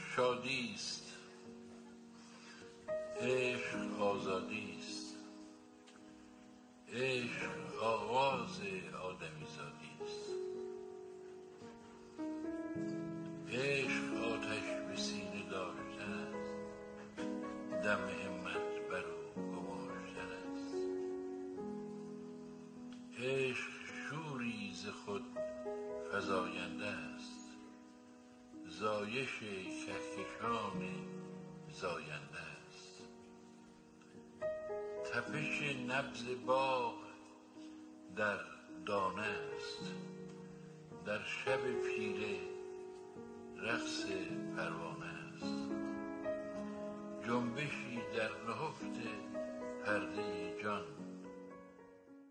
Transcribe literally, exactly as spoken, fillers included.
شادی است، عشق آزادی است، عشق آغاز آدمیزادی است. عشق آتش به سینه داشتن است، دم همت بر او گماشتن است. عشق شوری ز خود فزاینده است، زایش کهکشان زاینده است. تپش نبض باغ در دانه است، در شب پیله رقص پروانه است. جنبشی در نهفت پرده جان